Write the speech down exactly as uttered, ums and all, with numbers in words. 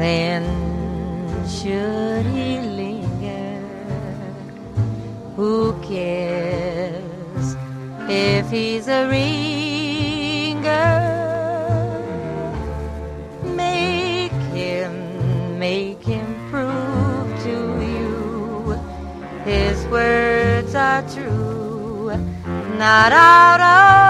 Then should he linger, who cares if he's a ringer? Make him, make him prove to you his words are true, not out of